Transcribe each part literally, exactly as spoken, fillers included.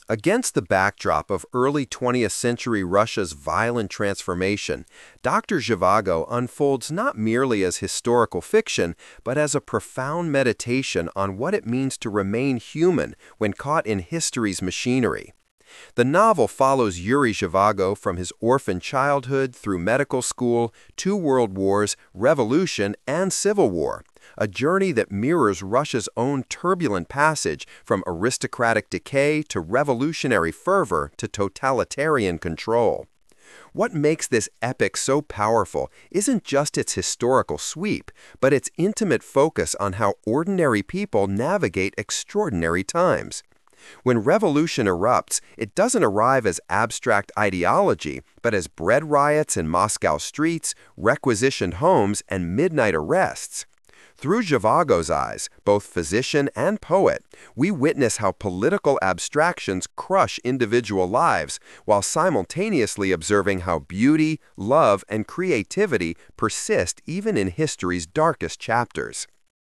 Against the backdrop of early twentieth century Russia's violent transformation, Doctor Zhivago unfolds not merely as historical fiction, but as a profound meditation on what it means to remain human when caught in history's machinery. The novel follows Yuri Zhivago from his orphan childhood through medical school, two world wars, revolution, and civil war, a journey that mirrors Russia's own turbulent passage from aristocratic decay to revolutionary fervor to totalitarian control. What makes this epic so powerful isn't just its historical sweep, but its intimate focus on how ordinary people navigate extraordinary times. When revolution erupts, it doesn't arrive as abstract ideology, but as bread riots in Moscow streets, requisitioned homes, and midnight arrests. Through Zhivago's eyes, both physician and poet, we witness how political abstractions crush individual lives, while simultaneously observing how beauty, love, and creativity persist even in history's darkest chapters.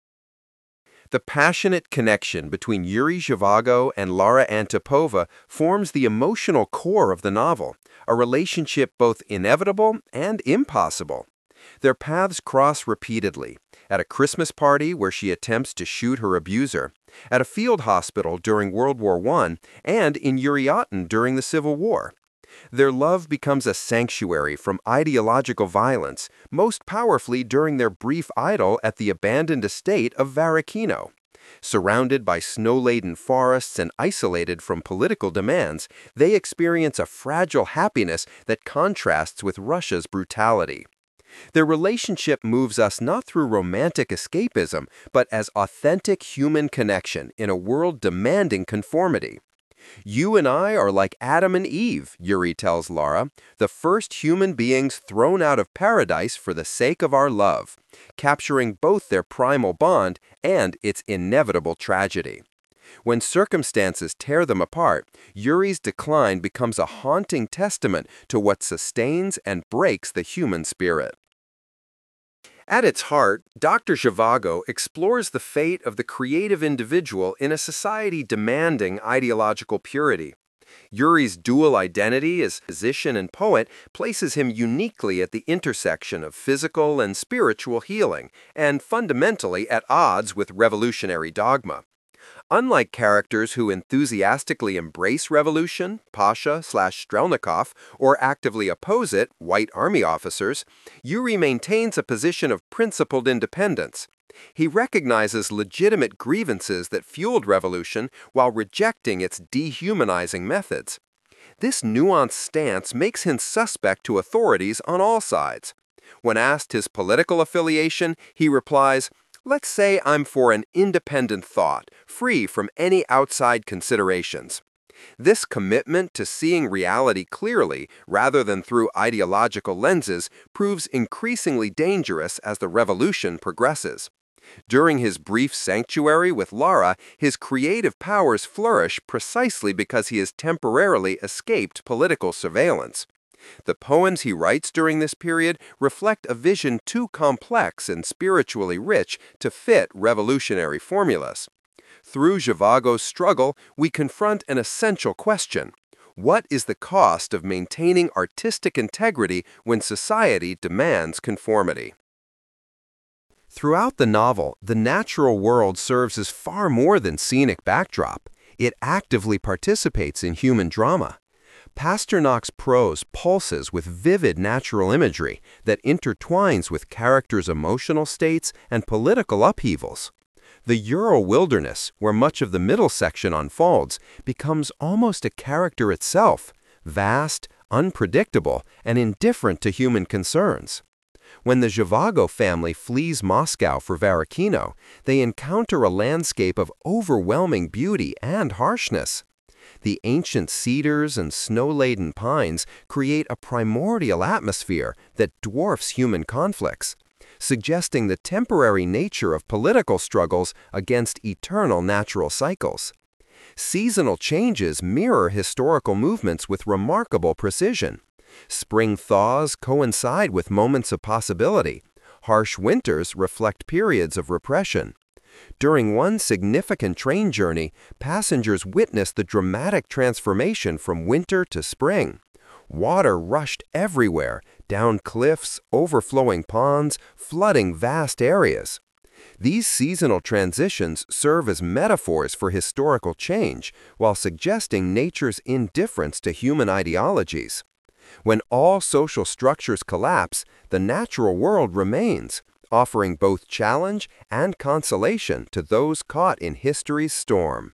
The passionate connection between Yuri Zhivago and Lara Antipova forms the emotional core of the novel, a relationship both inevitable and impossible. Their paths cross repeatedly, at a Christmas party where she attempts to shoot her abuser, at a field hospital during World War One, and in Yuriatin during the Civil War. Their love becomes a sanctuary from ideological violence, most powerfully during their brief idyll at the abandoned estate of Varakino. Surrounded by snow-laden forests and isolated from political demands, they experience a fragile happiness that contrasts with Russia's brutality. Their relationship moves us not through romantic escapism, but as authentic human connection in a world demanding conformity. "You and I are like Adam and Eve," Yuri tells Lara, "the first human beings thrown out of paradise for the sake of our love," capturing both their primal bond and its inevitable tragedy. When circumstances tear them apart, Yuri's decline becomes a haunting testament to what sustains and breaks the human spirit. At its heart, Doctor Zhivago explores the fate of the creative individual in a society demanding ideological purity. Yuri's dual identity as physician and poet places him uniquely at the intersection of physical and spiritual healing, and fundamentally at odds with revolutionary dogma. Unlike characters who enthusiastically embrace revolution, Pasha slash Strelnikov, or actively oppose it, white army officers, Yuri maintains a position of principled independence. He recognizes legitimate grievances that fueled revolution while rejecting its dehumanizing methods. This nuanced stance makes him suspect to authorities on all sides. When asked his political affiliation, he replies, "Let's say I'm for an independent thought, free from any outside considerations." This commitment to seeing reality clearly, rather than through ideological lenses, proves increasingly dangerous as the revolution progresses. During his brief sanctuary with Lara, his creative powers flourish precisely because he has temporarily escaped political surveillance. The poems he writes during this period reflect a vision too complex and spiritually rich to fit revolutionary formulas. Through Zhivago's struggle, we confront an essential question. What is the cost of maintaining artistic integrity when society demands conformity? Throughout the novel, the natural world serves as far more than scenic backdrop. It actively participates in human drama. Pasternak's prose pulses with vivid natural imagery that intertwines with characters' emotional states and political upheavals. The Ural wilderness, where much of the middle section unfolds, becomes almost a character itself, vast, unpredictable, and indifferent to human concerns. When the Zhivago family flees Moscow for Varakino, they encounter a landscape of overwhelming beauty and harshness. The ancient cedars and snow-laden pines create a primordial atmosphere that dwarfs human conflicts, suggesting the temporary nature of political struggles against eternal natural cycles. Seasonal changes mirror historical movements with remarkable precision. Spring thaws coincide with moments of possibility. Harsh winters reflect periods of repression. During one significant train journey, passengers witnessed the dramatic transformation from winter to spring. Water rushed everywhere, down cliffs, overflowing ponds, flooding vast areas. These seasonal transitions serve as metaphors for historical change, while suggesting nature's indifference to human ideologies. When all social structures collapse, the natural world remains, offering both challenge and consolation to those caught in history's storm.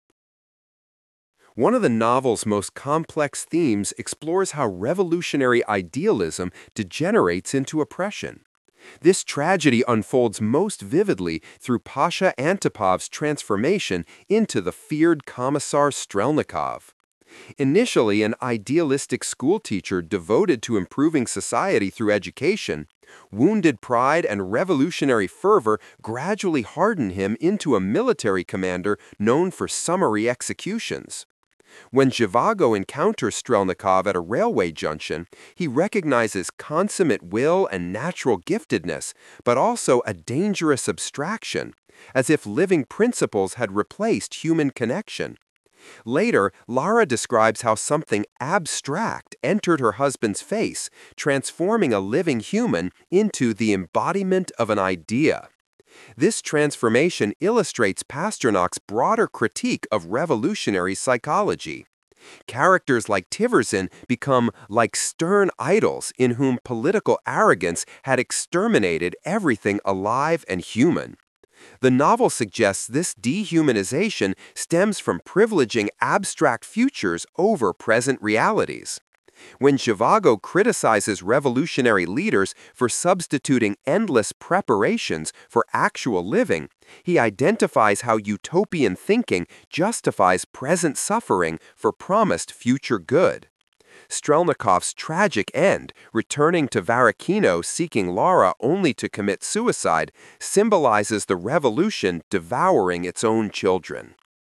One of the novel's most complex themes explores how revolutionary idealism degenerates into oppression. This tragedy unfolds most vividly through Pasha Antipov's transformation into the feared Commissar Strelnikov. Initially an idealistic schoolteacher devoted to improving society through education, wounded pride and revolutionary fervor gradually hardened him into a military commander known for summary executions. When Zhivago encounters Strelnikov at a railway junction, he recognizes consummate will and natural giftedness, but also a dangerous abstraction, as if living principles had replaced human connection. Later, Lara describes how something abstract entered her husband's face, transforming a living human into the embodiment of an idea. This transformation illustrates Pasternak's broader critique of revolutionary psychology. Characters like Tiverzin become like stern idols in whom political arrogance had exterminated everything alive and human. The novel suggests this dehumanization stems from privileging abstract futures over present realities. When Zhivago criticizes revolutionary leaders for substituting endless preparations for actual living, he identifies how utopian thinking justifies present suffering for promised future good. Strelnikov's tragic end, returning to Varakino seeking Lara only to commit suicide, symbolizes the revolution devouring its own children.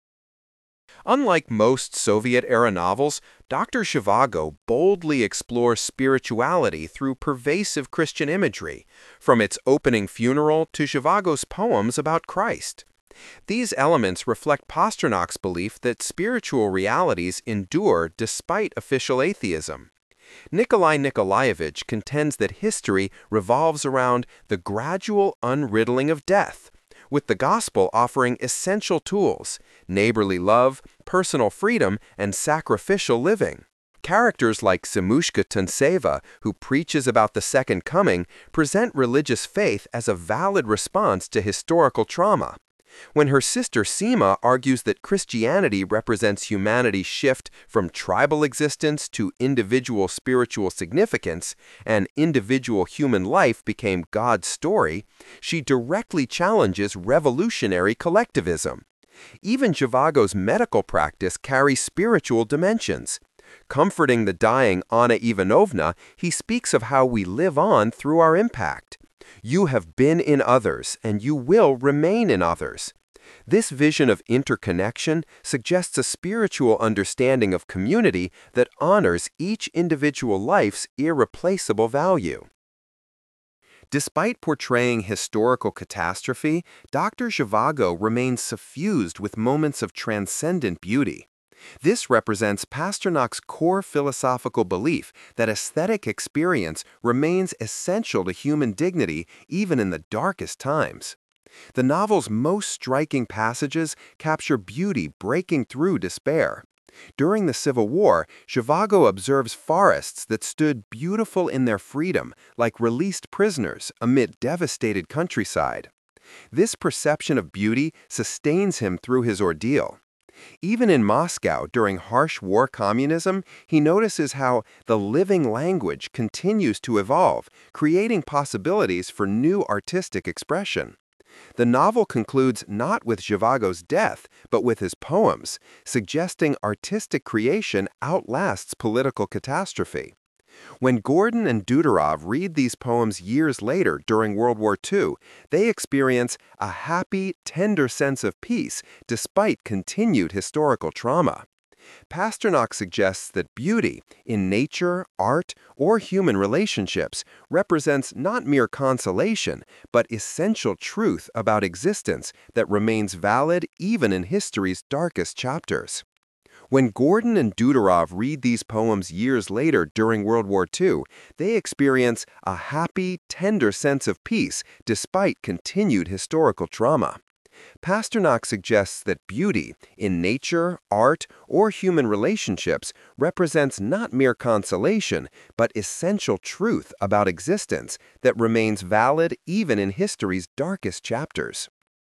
Unlike most Soviet-era novels, Doctor Zhivago boldly explores spirituality through pervasive Christian imagery, from its opening funeral to Zhivago's poems about Christ. These elements reflect Pasternak's belief that spiritual realities endure despite official atheism. Nikolai Nikolaevich contends that history revolves around the gradual unriddling of death, with the gospel offering essential tools: neighborly love, personal freedom, and sacrificial living. Characters like Simushka Tuntseva, who preaches about the Second Coming, present religious faith as a valid response to historical trauma. When her sister Sima argues that Christianity represents humanity's shift from tribal existence to individual spiritual significance, and individual human life became God's story, she directly challenges revolutionary collectivism. Even Zhivago's medical practice carries spiritual dimensions. Comforting the dying Anna Ivanovna, he speaks of how we live on through our impact. You have been in others, and you will remain in others. This vision of interconnection suggests a spiritual understanding of community that honors each individual life's irreplaceable value. Despite portraying historical catastrophe, Doctor Zhivago remains suffused with moments of transcendent beauty. This represents Pasternak's core philosophical belief that aesthetic experience remains essential to human dignity even in the darkest times. The novel's most striking passages capture beauty breaking through despair. During the Civil War, Zhivago observes forests that stood beautiful in their freedom, like released prisoners amid devastated countryside. This perception of beauty sustains him through his ordeal. Even in Moscow during harsh war communism, he notices how the living language continues to evolve, creating possibilities for new artistic expression. The novel concludes not with Zhivago's death, but with his poems, suggesting artistic creation outlasts political catastrophe. When Gordon and Dudarov read these poems years later during World War Two, they experience a happy, tender sense of peace despite continued historical trauma. Pasternak suggests that beauty, in nature, art, or human relationships, represents not mere consolation, but essential truth about existence that remains valid even in history's darkest chapters. When Gordon and Dudarov read these poems years later during World War Two, they experience a happy, tender sense of peace despite continued historical trauma. Pasternak suggests that beauty, in nature, art, or human relationships, represents not mere consolation, but essential truth about existence that remains valid even in history's darkest chapters.